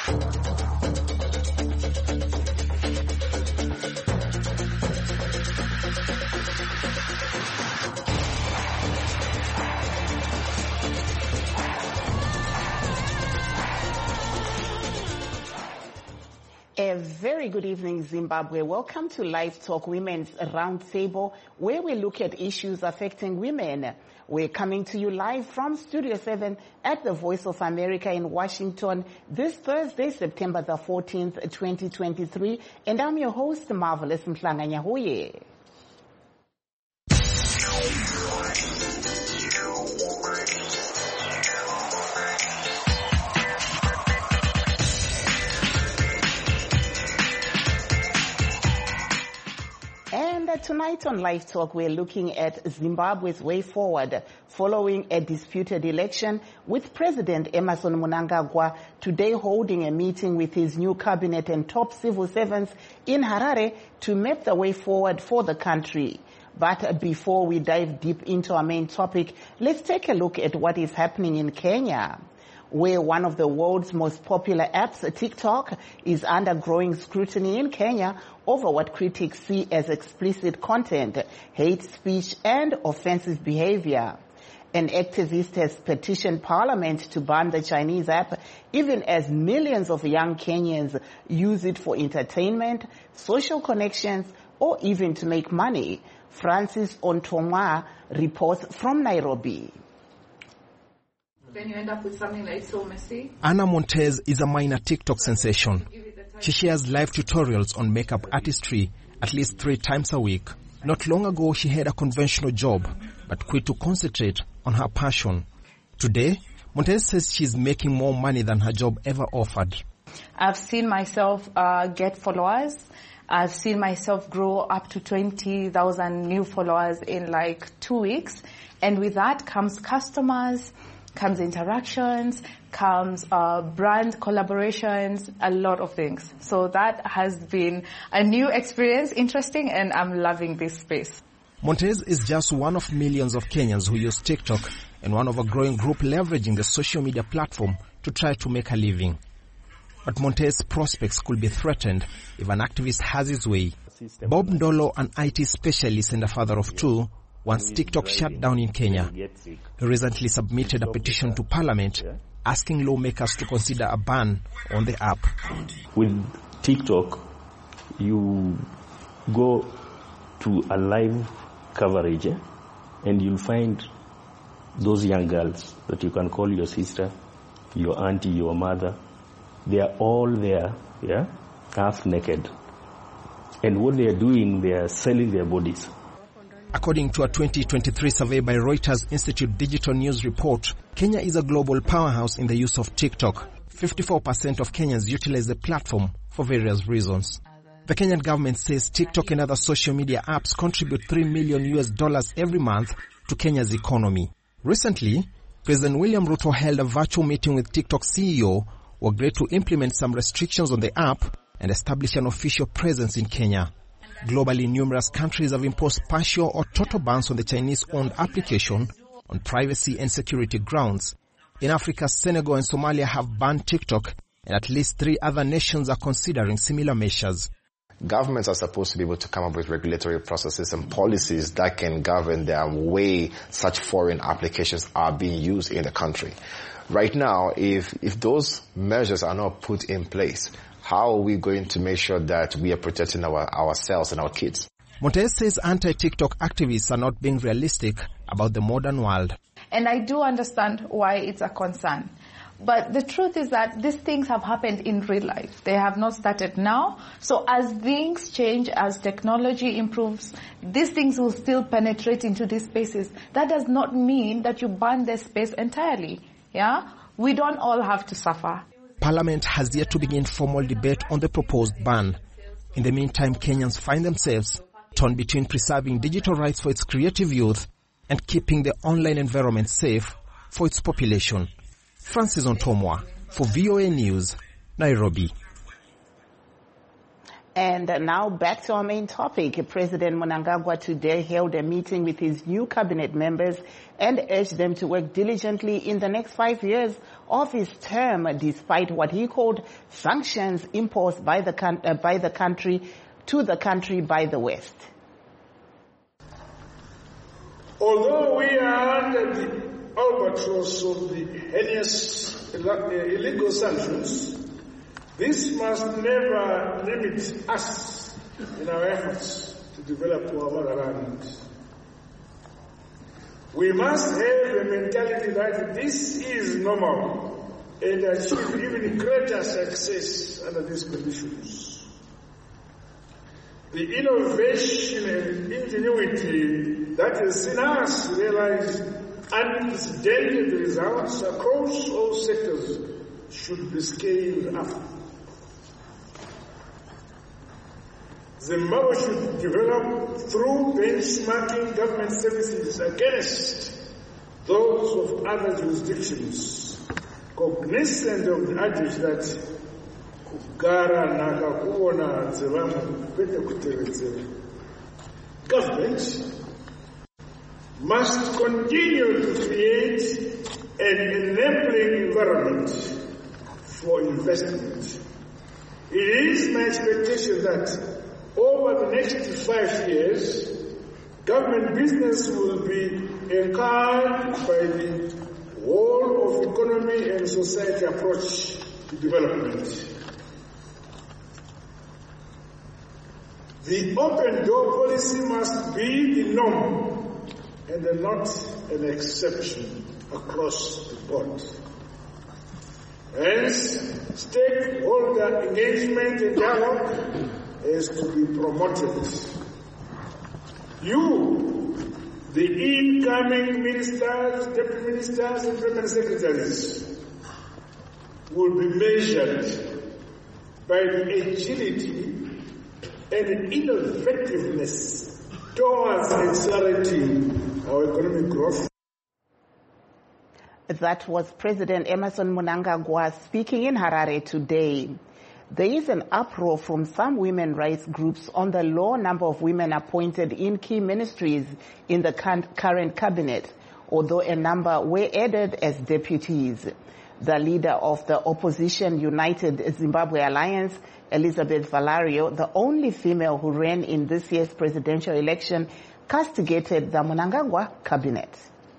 A very good evening, Zimbabwe. Welcome to Live Talk Women's Roundtable, where we look at issues affecting women. We're coming to you live from Studio 7 at the Voice of America in Washington this Thursday, September the 14th, 2023. And I'm your host, Marvelous Mhlanganyahuye. Tonight on Live Talk, we're looking at Zimbabwe's way forward following a disputed election, with President Emmerson Mnangagwa today holding a meeting with his new cabinet and top civil servants in Harare to map the way forward for the country. But before we dive deep into our main topic, let's take a look at what is happening in Kenya, where one of the world's most popular apps, TikTok, is under growing scrutiny in Kenya over what critics see as explicit content, hate speech, and offensive behavior. An activist has petitioned Parliament to ban the Chinese app, even as millions of young Kenyans use it for entertainment, social connections, or even to make money. Francis Ontomwa reports from Nairobi. Then you end up with something like so messy. Anna Montez is a minor TikTok sensation. She shares live tutorials on makeup artistry at least 3 times a week. Not long ago, she had a conventional job, but quit to concentrate on her passion. Today, Montez says she's making more money than her job ever offered. I've seen myself get followers. I've seen myself grow up to 20,000 new followers in like 2 weeks. And with that comes customers, comes interactions, comes brand collaborations, a lot of things. So that has been a new experience, interesting, and I'm loving this space. Montez is just one of millions of Kenyans who use TikTok and one of a growing group leveraging the social media platform to try to make a living. But Montez's prospects could be threatened if an activist has his way. Bob Ndolo, an IT specialist and a father of 2, wants TikTok shut down in Kenya. He recently submitted a petition to Parliament asking lawmakers to consider a ban on the app. With TikTok, you go to a live coverage and you'll find those young girls that you can call your sister, your auntie, your mother. They are all there, half naked. And what they are doing, they are selling their bodies. According to a 2023 survey by Reuters Institute Digital News report, Kenya is a global powerhouse in the use of TikTok. 54% of Kenyans utilize the platform for various reasons. The Kenyan government says TikTok and other social media apps contribute $3 million every month to Kenya's economy. Recently, President William Ruto held a virtual meeting with TikTok CEO who agreed to implement some restrictions on the app and establish an official presence in Kenya. Globally, numerous countries have imposed partial or total bans on the Chinese-owned application on privacy and security grounds. In Africa, Senegal and Somalia have banned TikTok, and at least 3 other nations are considering similar measures. Governments are supposed to be able to come up with regulatory processes and policies that can govern the way such foreign applications are being used in the country. Right now, if those measures are not put in place, how are we going to make sure that we are protecting ourselves and our kids? Montez says anti-TikTok activists are not being realistic about the modern world. And I do understand why it's a concern. But the truth is that these things have happened in real life. They have not started now. So as things change, as technology improves, these things will still penetrate into these spaces. That does not mean that you ban the space entirely. Yeah? We don't all have to suffer. Parliament has yet to begin formal debate on the proposed ban. In the meantime, Kenyans find themselves torn between preserving digital rights for its creative youth and keeping the online environment safe for its population. Francis Ontomwa for VOA News, Nairobi. And now back to our main topic. President Mnangagwa today held a meeting with his new cabinet members and urged them to work diligently in the next 5 years of his term, despite what he called sanctions imposed by the country by the West. Although we are under the albatross of the heinous illegal sanctions, this must never limit us in our efforts to develop our motherland. We must have a mentality that this is normal and achieve even greater success under these conditions. The innovation and ingenuity that has seen us realize unprecedented results across all sectors should be scaled up. Zimbabwe should develop through benchmarking government services against those of other jurisdictions, cognizant of the adage that kugara nakakuona dzevamwe kwete kuteredzera. Government must continue to create an enabling environment for investment. It is my expectation that over the next 5 years, government business will be encouraged by the whole of economy and society approach to development. The open door policy must be the norm and not an exception across the board. Hence, stakeholder engagement and dialogue is to be promoted. You, the incoming ministers, deputy ministers, and permanent secretaries, will be measured by the agility and innovativeness towards accelerating our economic growth. That was President Emmerson Mnangagwa speaking in Harare today. There is an uproar from some women rights groups on the low number of women appointed in key ministries in the current cabinet, although a number were added as deputies. The leader of the opposition United Zimbabwe Alliance, Elizabeth Valario, the only female who ran in this year's presidential election, castigated the Mnangagwa cabinet.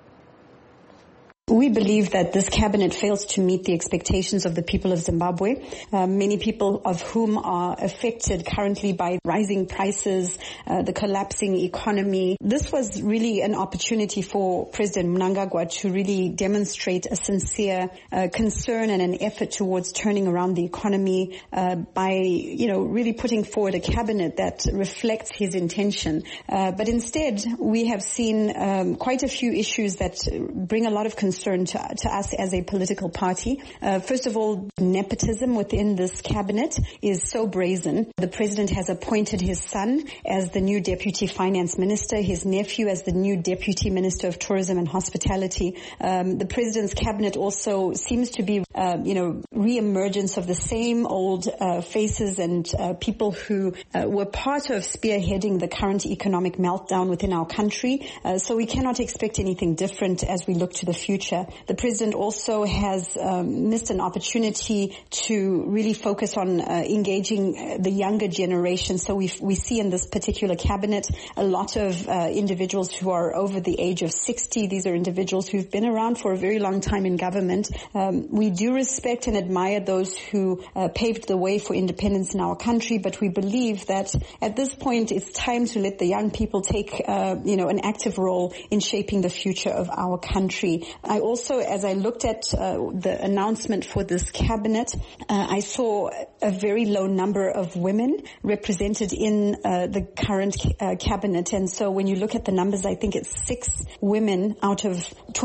We believe that this cabinet fails to meet the expectations of the people of Zimbabwe, many people of whom are affected currently by rising prices, the collapsing economy. This was really an opportunity for President Mnangagwa to really demonstrate a sincere concern and an effort towards turning around the economy by, really putting forward a cabinet that reflects his intention. But instead, we have seen quite a few issues that bring a lot of concern to us as a political party. First of all, nepotism within this cabinet is so brazen. The president has appointed his son as the new deputy finance minister, his nephew as the new deputy minister of tourism and hospitality. The president's cabinet also seems to be, re-emergence of the same old faces and people who were part of spearheading the current economic meltdown within our country. So we cannot expect anything different as we look to the future. The president also has missed an opportunity to really focus on engaging the younger generation. So we see in this particular cabinet a lot of individuals who are over the age of 60. These are individuals who've been around for a very long time in government. We do respect and admire those who paved the way for independence in our country, but we believe that at this point it's time to let the young people take an active role in shaping the future of our country. I also, as I looked at the announcement for this cabinet, I saw a very low number of women represented in the current cabinet. And so when you look at the numbers, I think it's 6 women out of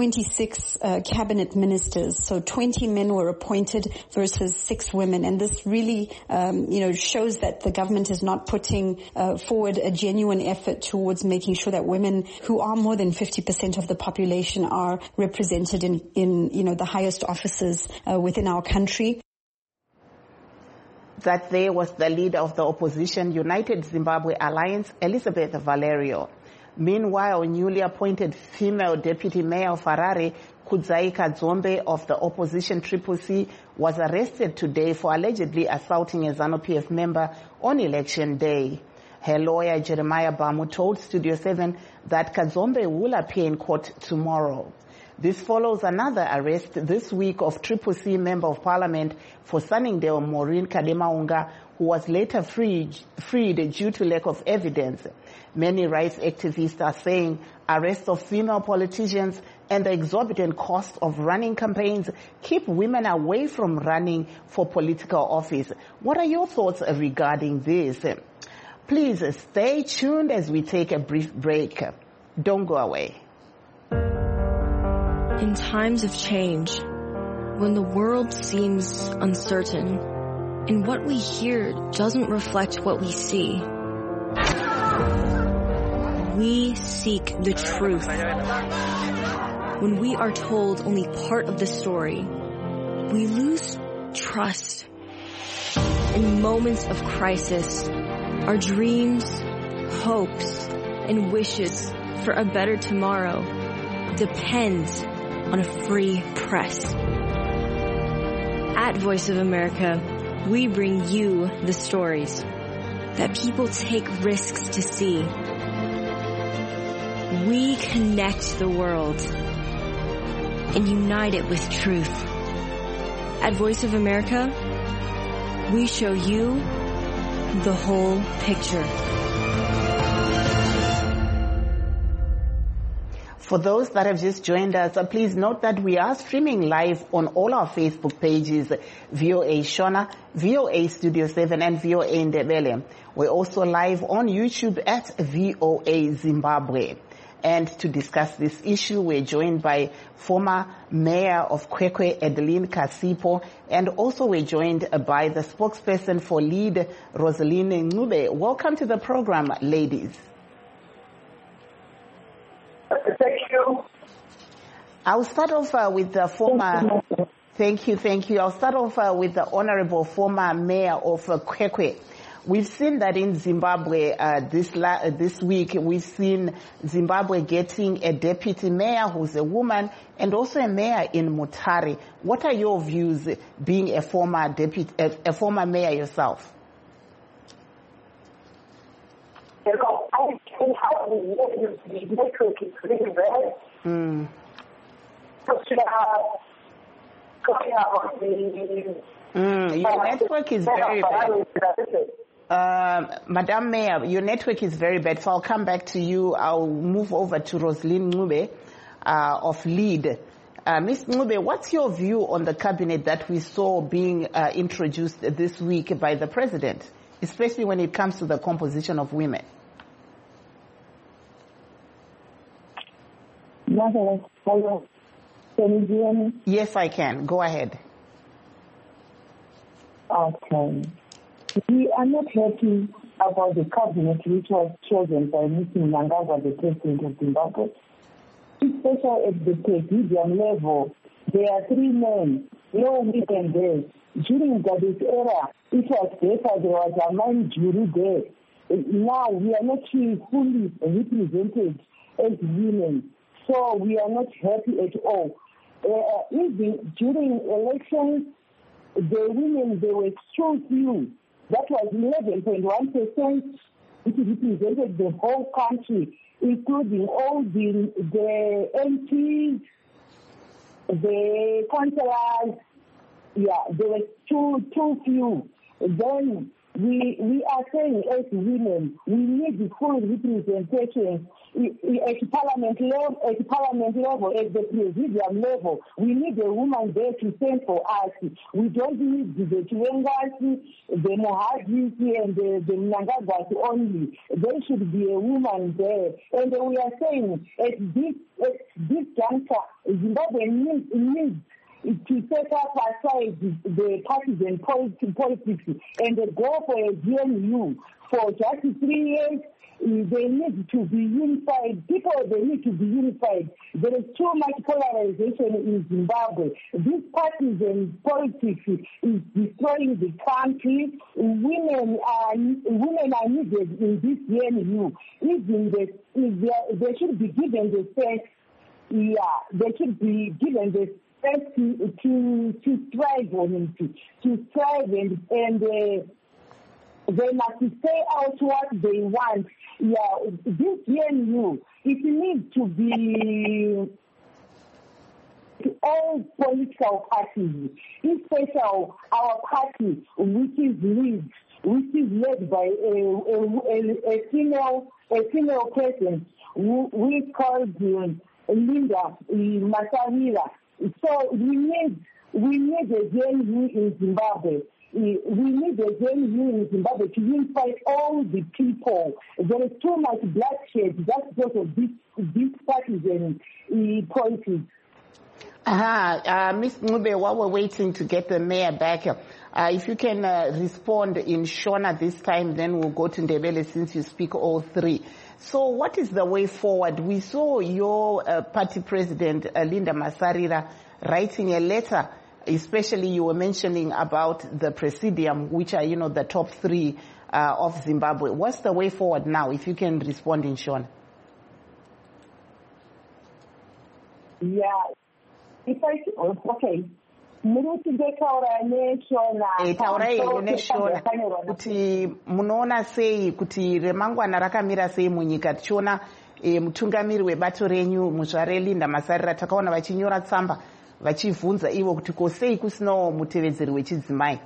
26 cabinet ministers. So 20 men were appointed versus 6 women. And this really, shows that the government is not putting forward a genuine effort towards making sure that women, who are more than 50% of the population, are represented in the highest offices within our country. That there was the leader of the opposition United Zimbabwe Alliance, Elizabeth Valerio. Meanwhile, newly appointed female deputy mayor of Harare, Kudzaika Dzombe of the opposition Triple C, was arrested today for allegedly assaulting a ZANU-PF member on election day. Her lawyer, Jeremiah Bamu, told Studio 7 that Kadzombe will appear in court tomorrow. This follows another arrest this week of Triple C Member of Parliament for Sunningdale, Maureen Kademaunga, who was later freed due to lack of evidence. Many rights activists are saying arrests of female politicians and the exorbitant cost of running campaigns keep women away from running for political office. What are your thoughts regarding this? Please stay tuned as we take a brief break. Don't go away. In times of change, when the world seems uncertain and what we hear doesn't reflect what we see, we seek the truth. When we are told only part of the story, we lose trust. In moments of crisis, our dreams, hopes, and wishes for a better tomorrow depends on a free press. At Voice of America, we bring you the stories that people take risks to see. We connect the world and unite it with truth. At Voice of America, we show you the whole picture. For those that have just joined us, please note that we are streaming live on all our Facebook pages, VOA Shona, VOA Studio 7, and VOA Ndebele. We're also live on YouTube at VOA Zimbabwe. And to discuss this issue, we're joined by former Mayor of Kwekwe, Adeline Kasipo, and also we're joined by the spokesperson for LEAD, Rosaline Ncube. Welcome to the program, ladies. Thank you. I'll start off with the former... Thank you. I'll start off with the Honorable former Mayor of Kwekwe. We've seen that in Zimbabwe this week. We've seen Zimbabwe getting a deputy mayor who's a woman and also a mayor in Mutare. What are your views, being a former mayor yourself? The network is really bad. Your network is very bad. Madam Mayor, your network is very bad, so I'll come back to you. I'll move over to Rosaline Ncube of LEAD. Ms. Ncube, what's your view on the cabinet that we saw being introduced this week by the president, especially when it comes to the composition of women? Hello. Can you hear me? Yes, I can. Go ahead. Okay. We are not happy about the cabinet which was chosen by Mr. Mnangagwa, the president of Zimbabwe. Especially at the presidium level, there are 3 men, no women there. During Gabi's era, it was better, there was a man jury there. Now we are not fully represented as women, so we are not happy at all. Even during elections, the women, they were so few. That was 11.1%. It represented the whole country, including all the MPs, the councillors. Yeah, there were too few. Then we are saying as women, we need the full representation at parliament level, at the presidium level. We need a woman there to stand for us. We don't need the Chiwengas, the Mohadis, and the Mnangagwas only. There should be a woman there. And we are saying at this juncture, Zimbabwe needs to set up aside the partisan politics and go for a GNU for just 3 years. They need to be unified. People, they need to be unified. There is too much polarization in Zimbabwe. This partisan politics is destroying the country. Women are needed in this ZNU. Even they should be given the space. They should be given the space to strive on it, to strive and they must say out what they want. This ZNU, it needs to be all political parties, especially our party, which is led by a female president, we call Linda Masarira. So we need a ZNU in Zimbabwe. We need a ZNU in Zimbabwe to unify all the people. There is too much bloodshed. That's because of this partisan politics. Ms. Ncube, while we're waiting to get the mayor back, if you can respond in Shona this time, then we'll go to Ndebele since you speak all three. So what is the way forward? We saw your party president, Linda Masarira, writing a letter, especially you were mentioning about the presidium, which are, the top three of Zimbabwe. What's the way forward now, if you can respond in Shona? Yeah. Okay. Taurai neshona kuti munoona sei kuti remangwana rakamira sei munyika tichiona mutungamiri webato renyu muzvare Linda Masarira takaona vachinyora tsamba vachivhunza ivo kuti kosei kusinawo mutevedzeri wechidzimai.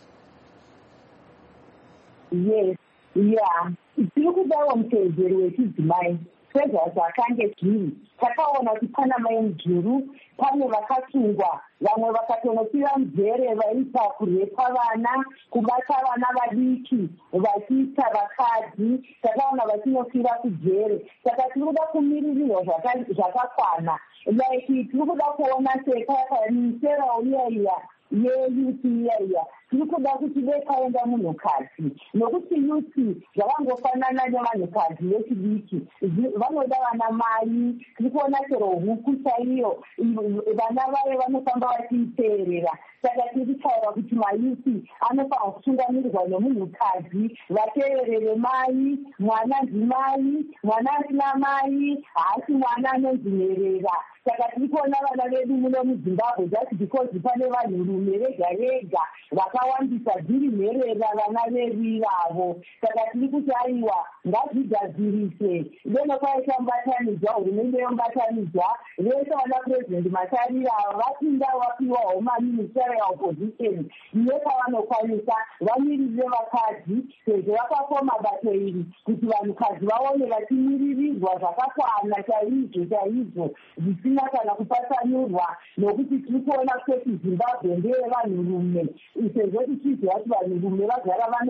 Yes, yeah. Tiri kudawo mutevedzeri wechidzimai sezvazvakange zviri. Takaona kuti pana mai mujuru, pane vakasungwa, vamwe vakatonopira muzere vaita kurepa vana, kubata vana vadiki, vachiita vakadzi, takaona vachinofira kujere. Saka tiri kuda kumiririrwa zvakakwana. Like tiri kuda kuona misera iya yeyuti iya tiri kuda kuti vekaenda munhukadzi nokuti yuti zvavangofanana nevanhukadzi vechidiki vanoda vana mai. Tiri kuona chero huku chaiyo vana vayo vanofamba vachiiteerera. Saka tiri kutaura kuti mayuti anofanira kutungamirirwa nemunhukadzi vateerere mai, mwana ndimai, mwana asina mai haasi mwana anonzi nherera. Saka tiri kuona vana vedu muno muZimbabwe just because pane vanhurume vega vega vakawandisa dziri nherera vana vedu ivavo. Saka tiri kuti aiwa ngazvigadzirise ndeno kwaita mubatanidzwa, hurumende yomubatanidzwa vese vana purezidendi Masarira vapinda vapiwawo maministerial opposition iye pavanokwanisa vamiririre vakadzi sezvo vakafoma bato iri kuti vanhukadzi vaone vachimiririrwa zvakakwana chaizvo zvisina kana kupasanurwa nokuti tiri kuona kuti Zimbabwe ndeyevanhurume sezvo tichiziva kuti vanhurume vagara vane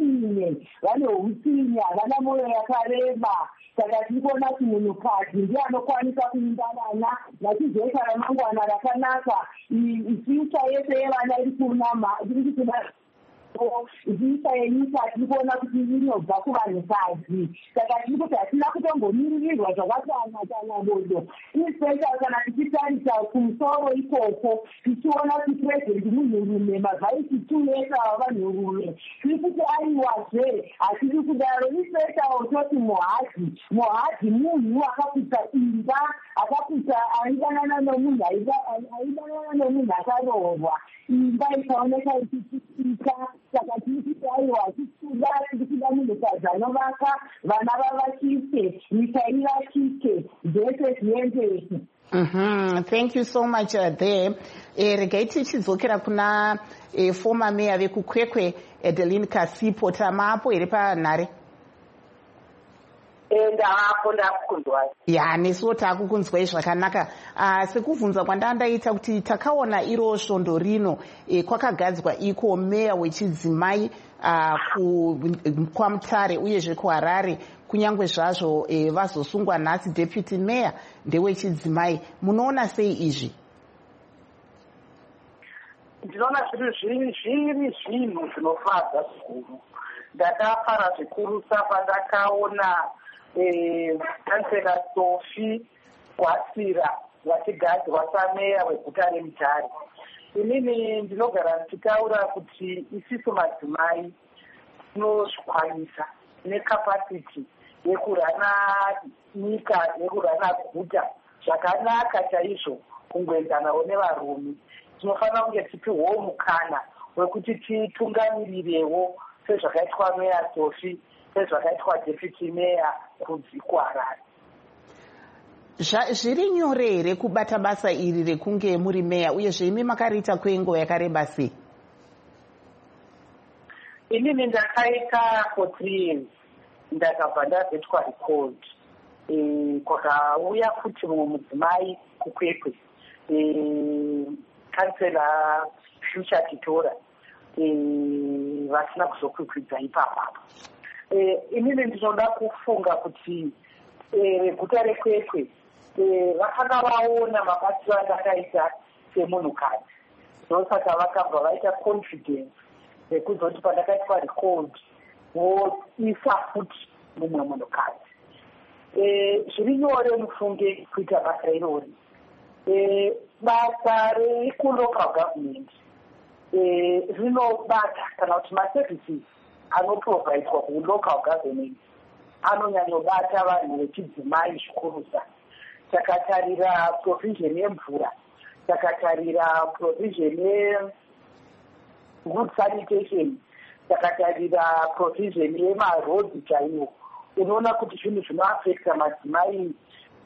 hutsinye havana mwoyo yakareba. Saka tiri kuona kuti munhukadzi ndiye anokwanisa kuimba vana vachizoita ramangwana rakanaka. Fyucha yese yevana iri kuna zviisa yenyika tiri kuona kuti inobva kuvanhukadzi. Saka tiri kuti hatina kutombomiririrwa zvakakwana bodo especially kana tichitarisa kumusoro ikoko tichiona kuti purezidendi munhurume mavhaisi tuesa vavanhurume. Tiri kuti aiwazve hatiri kudaro especially toti muhadzi munhu akaputsa imba akaputsa aidanana nomunhu akaroorwa imba ikaoneka ichichitika. Saka tiri kuti aiwa tiri kuda munhukadzi anovaka vana vavakike nyika ivakike zvese zviendeke. Thank you so much there. Regai tichidzokera kuna former mayor vekukwekwe Adeline Kasipo. Tamapo here panhare? Ya nesuwo taakukunzwai zvakanaka. Sekubvunza kwandandaita kuti takaona iro svondo rino kwakagadzwa iko meya wechidzimai kwaMutare uyezve kuHarare kunyange zvazvo vazosungwa nhasi deputy mayor ndewechidzimai. Munoona sei izvi? Ndinoona zviri zvinhu zvinofadza zvikuru ndakafara zvikurusa pandakaona kansela Sophie Gwasira vachigadzwa sameya weguta reMutare. Inini ndinogara ndichitaura kuti isisu madzimai tinozvikwanisa nekapasiti yekurana nyika yekurana guta zvakanaka chaizvo kungwenzanawo nevarume. Tinofanira kunge tipiwewo mukana wekuti titungamirewo sezvakaitwa meya Sophie, sezvakaitwa deputy meya kudziko Harare. Zviri nyore here kubata basa iri rekunge muri meya, uyezve imi makariita kwenguva yakareba sei? Inini ndakaita for 3 years ndakabva ndabvetwa record. Kwakauya futi mumwe mudzimai kukwekwe, kansela Future Titora, vasina kuzokwikwidza ipapapo. Inini ndinoda kufunga kuti guta rekwekwe vakanga vaona mabatiro andakaita semunhukadzi, ndosaka vakabva vaita confidence yekuzoti pandakaitwa record voisa futi mumwe munhukadzi. Zviri nyore mufunge kuita basa irori. Basa rekulocal government rinobata kana kuti maservices anoprovaidwa kulocal government anonyanyobata vanhu vechidzimai zvikurusa. Takatarira provision yemvura, takatarira provision yegood sanitation, takatarira provision yemarodhi chaiwo. Unoona kuti zvinhu zvinoafekta madzimai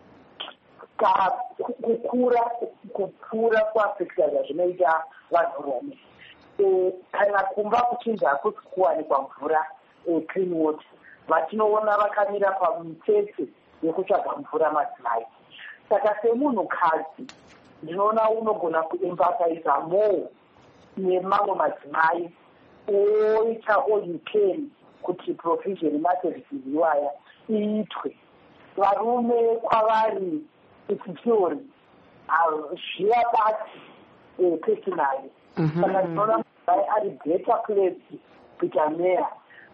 kupfuura kuafekta zvazvinoita vanhurume. Kana kumba kuchinja hakusi kuwanikwa mvura, clean water, vatinoona vakamira pamitsetse yekutsvaga mvura madzimai. Saka semunhukadzi ndinoona unogona kuempathiza more nemamwe madzimai, oita all you can kuti provision yemaservices iwaya iitwe. Varume kwavari ichitheory zviyabati personally. Saka ndinoona mudzimai ari better place kuita meya.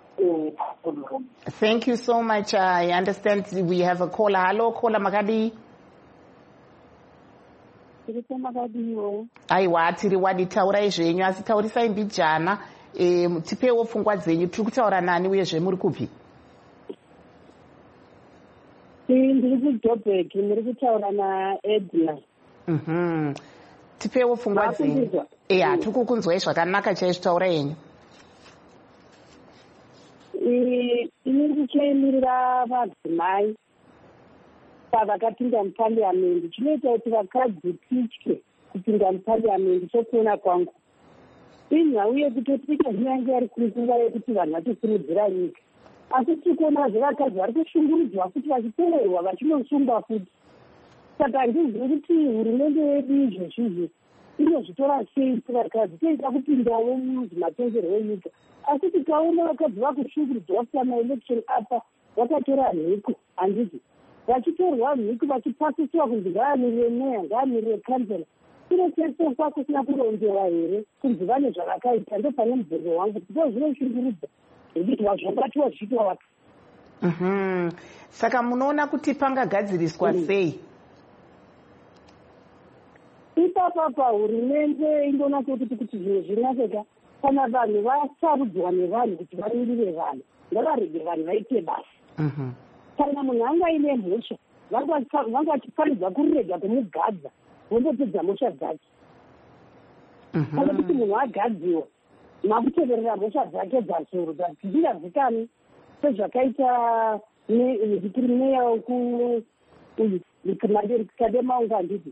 Thank you so much. I understand we have a caller. Hello, caller Makadi. Aiwa, tiri wadi taurai zvenyu, asi taurisai mbijana. Tipewo pfungwa dzenyu. Tiri kutaura nani uyezve muri kupi? Ndiri kuJoburg, ndiri kutaura naEdna. Tipewo pfungwa dzenyu. Tiri kukunzwai zvakanaka chaizvo, taurai yenyu. Inini ndichaemirira madzimai pavakapinda mupariamendi. Chinoita kuti vakadzi titye kupinda mupariamendi chokuona kwangu inyau yekutoti kunyange ari kunguva yekuti vanhu vachisimudzira nyika, asi tiri kuona zvevakadzi vari kushungurudzwa futi vachitorerwa vachinosungwa futi. Saka handizivi kuti hurumende yedu izvezvizvi inozvitora sei sevakadzi toita kupindawo muzvimatongerwo enyika. Asi tikaona vakadzi vakushungurudzwa samaelection apa vakatora nhiku, handiti vachitorwa nhiku vachipasiswa kunzi ngaamirire meya, ngaamirire kansela. Chiro chese kusina kuronzewa here kunzi vane zvavakaita. Ndopane mubvunzo wangu kuti ndo zvinoshungurudza zvokuti vazvobatiwa zviitwa vaka. Saka munoona kuti pangagadziriswa sei? Ipapapa hurumende ingonatsa kuti zvinhu zvinaseka kana vanhu vasarudzwa nevanhu kuti vamirire vanhu, ngavarege vanhu vaite basa. Kana munhu anga ine mhosva vanga vachifanirwa kurega kumugadza vombopedza mhosva dzake. Kana kuti munhu agadziwa makuteverera mhosva dzake dzazoro dzingazikani sezvakaita meya Kademaunga handiti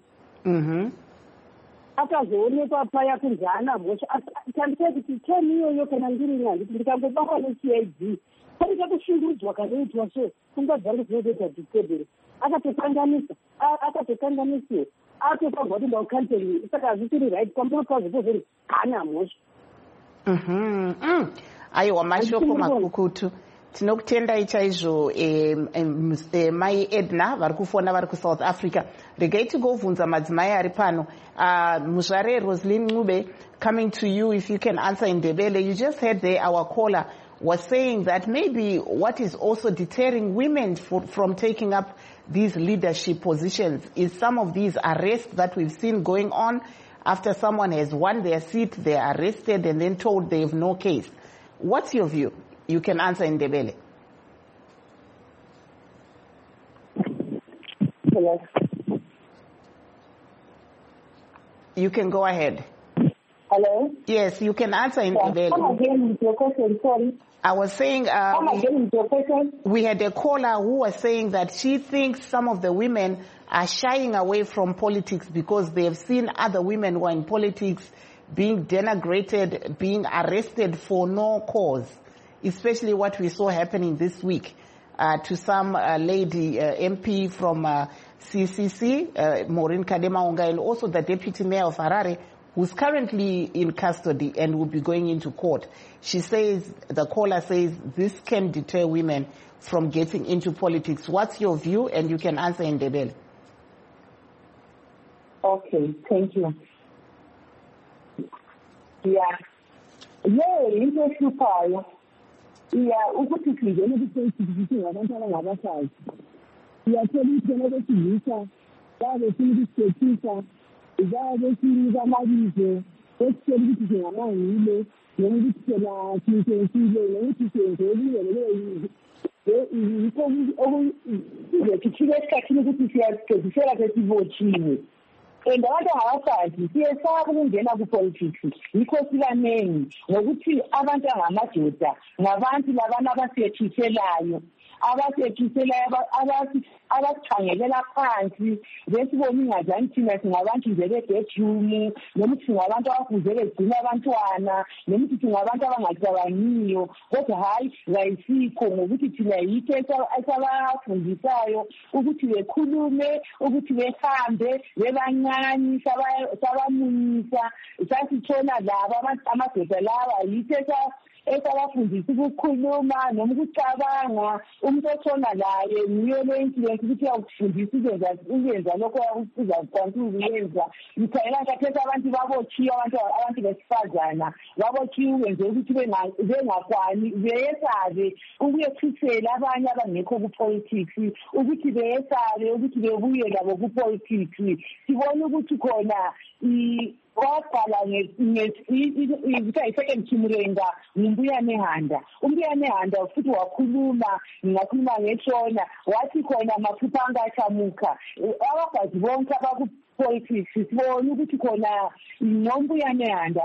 akazoonekwa paya kunzi haana mhosva. Tandisai kuti teni iyoyo kana ndiri handiti ndikangobatwa neCID paita kushungurudzwa kanoitwa so pfungwa dzangu dzinotoita disturbed. Akatokanganisiwa atopagwa kuti ndaukanseli. Saka hazvisiri right kwambiri kwazvipozori haana mhosva. Aiwa, mashoko makukutu. Tinokutendai chaizvo mai Edna vari kufona vari kuSouth Africa. Regai tigovunza madzimai ari pano. Muzvare Roslyn Ncube, coming to you, if you can answer in Ndebele. You just heard there our caller was saying that maybe what is also deterring women from taking up these leadership positions is some of these arrests that we've seen going on. After someone has won their seat, they're arrested and then told they have no case. What's your view? You can answer in Ndebele. Hello. You can go ahead. Hello? Yes, you can answer in Ndebele. Come again with your question, sorry. I was saying we had a caller who was saying that she thinks some of the women are shying away from politics because they have seen other women who are in politics being denigrated, being arrested for no cause, especially what we saw happening this week to some lady MP from CCC, Maureen Kademaunga, and also the Deputy Mayor of Harare, who's currently in custody and will be going into court. She says, the caller says, this can deter women from getting into politics. What's your view? And you can answer in Ndebele. Okay, thank you. Yeah, interesting. Yeah, ukuthi singene ku-Facebook ngabantu abangabafazi. Siyathola ukuthi besilisa, babefuna ukusikhethisa, babefuna amabizo, besitshela ukuthi singamangile, noma ukuthi phela sisenzile, noma ukuthi senzile, yikho kufike esikhathini ukuthi siyagqedisela sesibotshiwe. And abantu abafazi siyesaba ukungena ku-politics yikho sibanengi ngokuthi abantu angamadoda ngabantu labana abasethiselayo abakhangelela phansi besibona ingazani thina singabantu nje bededroom noma singabantu abafuze begcina abantwana noma singabantu abangacabangiyo kodwa hayi kayisikho ngokuthi thina yitho esabafundisayo ukuthi bekhulume ukuthi behambe bebancane sabamunyisa sasithola laba amadoda lawa yitho esabafundisa ukukhuluma noma ukucabanga umuntu othona laye niyo le influence ukuthi uyakufundisa uyenza lokho uzakwanisa ukuyenza ngicela kathesi abantu babotshiwe abantu besifazana babotshiwe wenze ukuthi bengakwani beyesabe ukuyethisela abanye abangekho ku-politics ukuthi beyesabe ukuthi bebuye labo ku-politics sibona ukuthi khona waqala nge-second Chimurenga ngumbuyane Handa. Umbuyane Handa futhi wakhuluma, ngingakhuluma ngetshona, wathi khona amaphupha angachamuka. Abafazi bonke abaku-politics sibona ukuthi khona ngombuyane Handa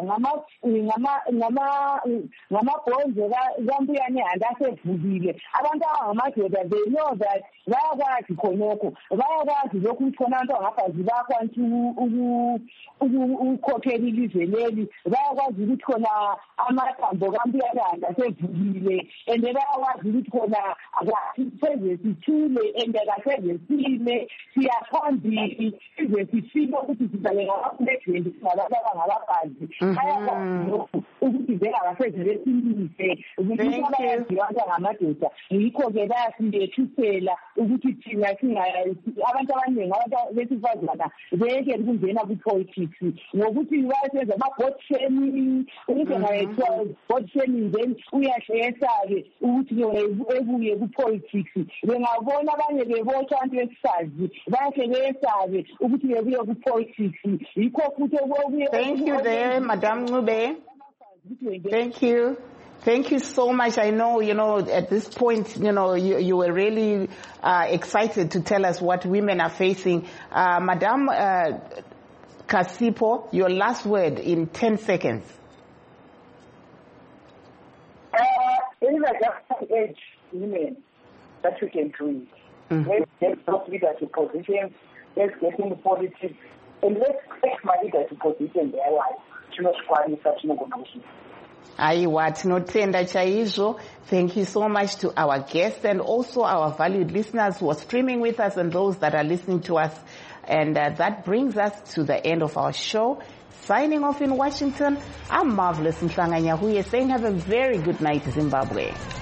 ngamabhonzo kaMbuyane Handa asevukile. Abantu abangamadoda they know that bayakwazi khonokho, bayakwazi lokhu ukuthi khona abantu abangafazi bakwanisa ukukhokhela ilizwe leli, bayakwazi ukuthi khona amathambo kaMbuyane Handa asevukile and bayakwazi ukuthi khona akaseze sithule and akaseze sime siyaphambili size sifike ukuthi sizabe ngabaphulethi singabantu abangabafazi bayakwazi lokhu ukuthi bengakaseze besilise ukuthi abayaziyo abantu angamadoda yikho-ke bayasindethisela ukuthi thina abantu abaningi abantu besifazana beke ukungena ku-politics ngokuthi bayasenza ama-bot shaming ukuthi angayethiwa bot shaming then uyahle-ke ukuthi ebuye ku-politics bengabona abanye bebotshwa abantu besifazi bayahle beyesabe ukuthi bebuye ku-politics yikho futhi okubuye. Thank you there, Madam Ncube. Thank you. Thank you so much. I know, at this point, you were really excited to tell us what women are facing. Madam Kasipo, your last word in 10 seconds. It is just age women that we can do it. Let's get those leadership positions, let's get into politics, and let's take my leadership position in their life. Thank you so much to our guests and also our valued listeners who are streaming with us and those that are listening to us. And that brings us to the end of our show. Signing off in Washington, I'm Marvelous Mhlanga Nyahuye saying have a very good night, Zimbabwe.